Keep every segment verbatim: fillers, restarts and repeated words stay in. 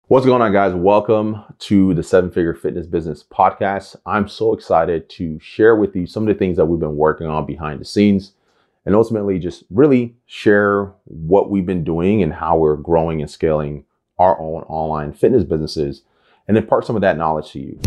What's going on, guys? Welcome to the Seven Figure Fitness Business Podcast. I'm so excited to share with you some of the things that we've been working on behind the scenes and ultimately just really share what we've been doing and how we're growing and scaling our own online fitness businesses and impart some of that knowledge to you.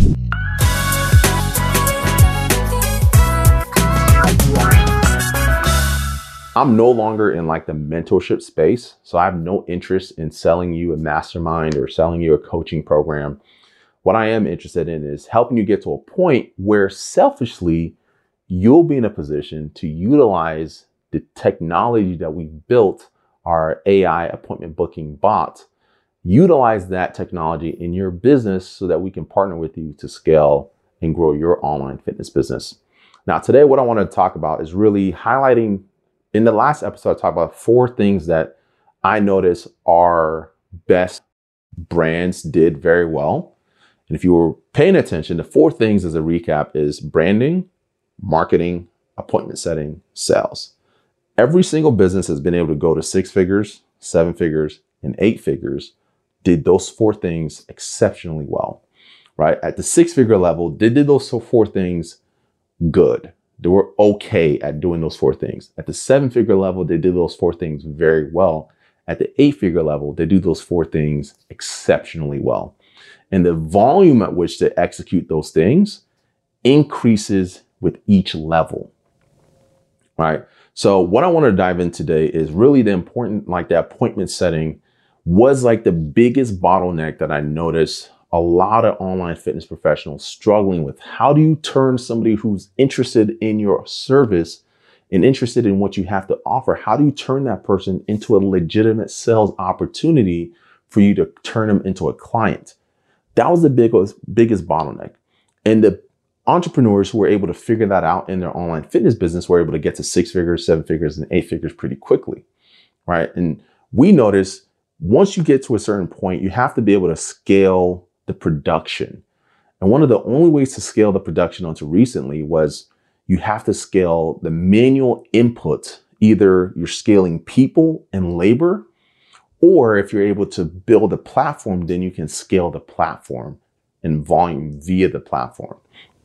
I'm no longer in like the mentorship space, so I have no interest in selling you a mastermind or selling you a coaching program. What I am interested in is helping you get to a point where selfishly, you'll be in a position to utilize the technology that we built, our A I appointment booking bot, utilize that technology in your business so that we can partner with you to scale and grow your online fitness business. Now, today, what I want to talk about is really highlighting. In the last episode, I talked about four things that I noticed our best brands did very well. And if you were paying attention, the four things as a recap is branding, marketing, appointment setting, sales. Every single business has been able to go to six figures, seven figures, and eight figures, did those four things exceptionally well, right? At the six figure level, they did those four things good. They were okay at doing those four things. At the seven figure level, they did those four things very well. At the eight figure level, they do those four things exceptionally well. And the volume at which they execute those things increases with each level, right? So what I want to dive in today is really the important, like the appointment setting was like the biggest bottleneck that I noticed a lot of online fitness professionals struggling with. How do you turn somebody who's interested in your service and interested in what you have to offer? How do you turn that person into a legitimate sales opportunity for you to turn them into a client? That was the biggest, biggest bottleneck. And the entrepreneurs who were able to figure that out in their online fitness business were able to get to six figures, seven figures, and eight figures pretty quickly, right? And we noticed once you get to a certain point, you have to be able to scale the production. And one of the only ways to scale the production until recently was you have to scale the manual input. Either you're scaling people and labor, or if you're able to build a platform, then you can scale the platform and volume via the platform.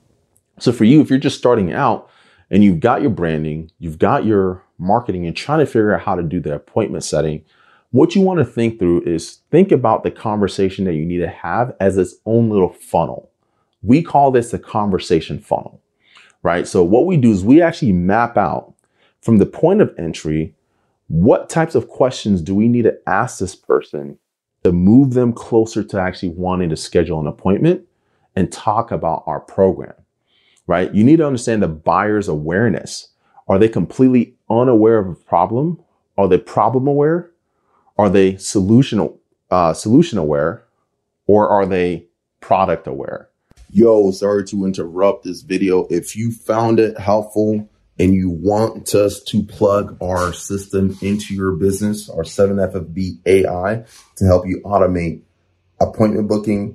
So for you, if you're just starting out and you've got your branding, you've got your marketing and trying to figure out how to do the appointment setting, what you want to think through is think about the conversation that you need to have as its own little funnel. We call this the conversation funnel, right? So what we do is we actually map out from the point of entry, what types of questions do we need to ask this person to move them closer to actually wanting to schedule an appointment and talk about our program, right? You need to understand the buyer's awareness. Are they completely unaware of a problem? Are they problem aware? Are they solution, uh, solution aware, or are they product aware? Yo, sorry to interrupt this video. If you found it helpful and you want us to plug our system into your business, our seven F F B A I, to help you automate appointment booking,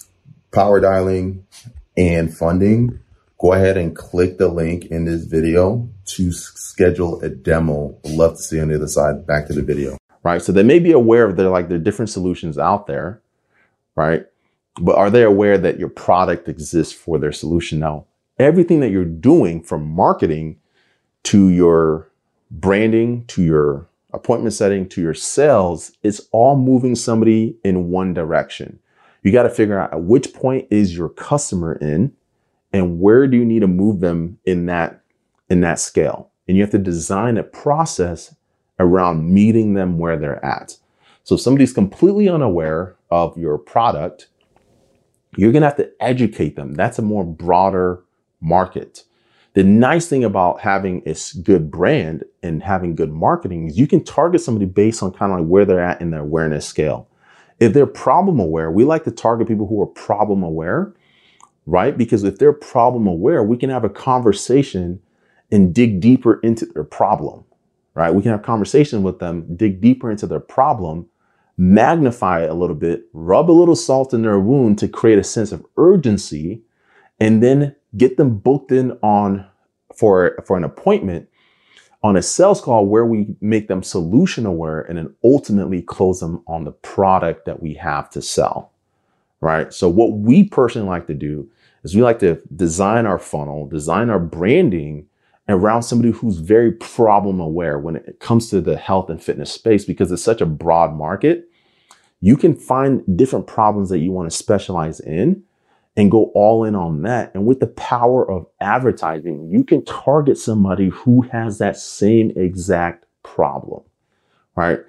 power dialing, and funding, go ahead and click the link in this video to schedule a demo. I'd love to see you on the other side. Back to the video. Right. So they may be aware of their like their different solutions out there, right? But are they aware that your product exists for their solution? Now, everything that you're doing from marketing to your branding, to your appointment setting, to your sales, it's all moving somebody in one direction. You got to figure out at which point is your customer in and where do you need to move them in that, in that scale? And you have to design a process around meeting them where they're at. So if somebody's completely unaware of your product, you're going to have to educate them. That's a more broader market. The nice thing about having a good brand and having good marketing is you can target somebody based on kind of like where they're at in their awareness scale. If they're problem aware, we like to target people who are problem aware, right? Because if they're problem aware, we can have a conversation and dig deeper into their problem. Right? We can have conversation with them, dig deeper into their problem, magnify it a little bit, rub a little salt in their wound to create a sense of urgency, and then get them booked in on for, for an appointment on a sales call where we make them solution aware and then ultimately close them on the product that we have to sell, right? So what we personally like to do is we like to design our funnel, design our branding around somebody who's very problem aware when it comes to the health and fitness space, because it's such a broad market. You can find different problems that you want to specialize in and go all in on that. And with the power of advertising, you can target somebody who has that same exact problem, right?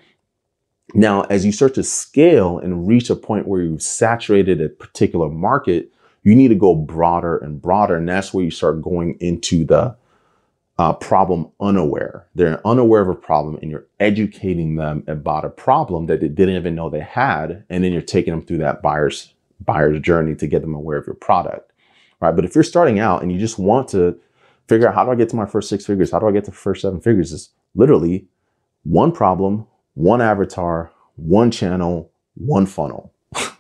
Now, as you start to scale and reach a point where you've saturated a particular market, you need to go broader and broader. And that's where you start going into the uh, problem unaware. They're unaware of a problem and you're educating them about a problem that they didn't even know they had. And then you're taking them through that buyer's buyer's journey to get them aware of your product, right? But if you're starting out and you just want to figure out, how do I get to my first six figures? How do I get to the first seven figures? It's literally one problem, one avatar, one channel, one funnel.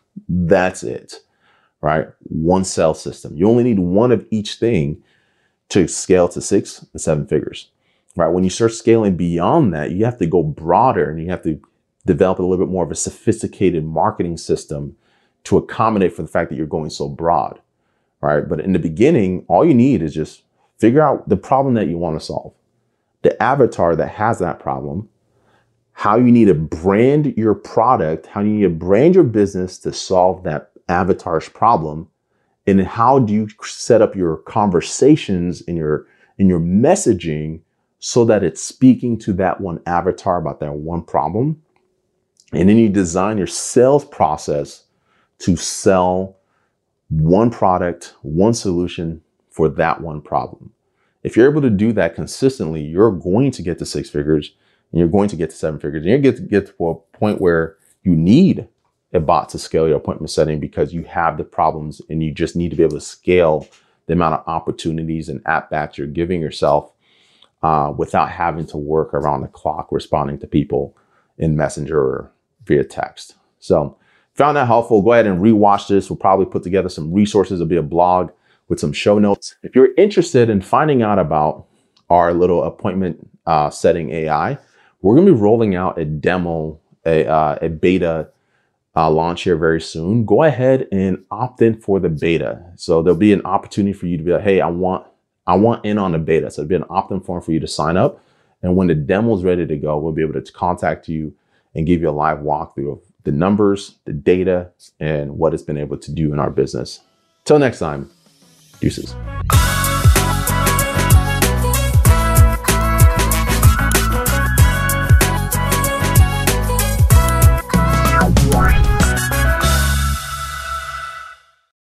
That's it, right? One sales system. You only need one of each thing to scale to six and seven figures, right? When you start scaling beyond that, you have to go broader and you have to develop a little bit more of a sophisticated marketing system to accommodate for the fact that you're going so broad, right? But in the beginning, all you need is just figure out the problem that you want to solve, the avatar that has that problem, how you need to brand your product, how you need to brand your business to solve that avatar's problem, and how do you set up your conversations in your in your messaging so that it's speaking to that one avatar about that one problem. And then you design your sales process to sell one product, one solution for that one problem. If you're able to do that consistently, you're going to get to six figures and you're going to get to seven figures. And you're going to get to a point where you need a bot to scale your appointment setting because you have the problems and you just need to be able to scale the amount of opportunities and at-bats you're giving yourself uh, without having to work around the clock responding to people in Messenger or via text. So found that helpful. Go ahead and rewatch this. We'll probably put together some resources. It'll be a blog with some show notes. If you're interested in finding out about our little appointment uh, setting A I, we're going to be rolling out a demo, a, uh, a beta uh, launch here very soon. Go ahead and opt in for the beta. So there'll be an opportunity for you to be like, hey, I want, I want in on the beta. So it'll be an opt-in form for you to sign up. And when the demo is ready to go, we'll be able to contact you and give you a live walkthrough of the numbers, the data, and what it's been able to do in our business. Till next time, deuces.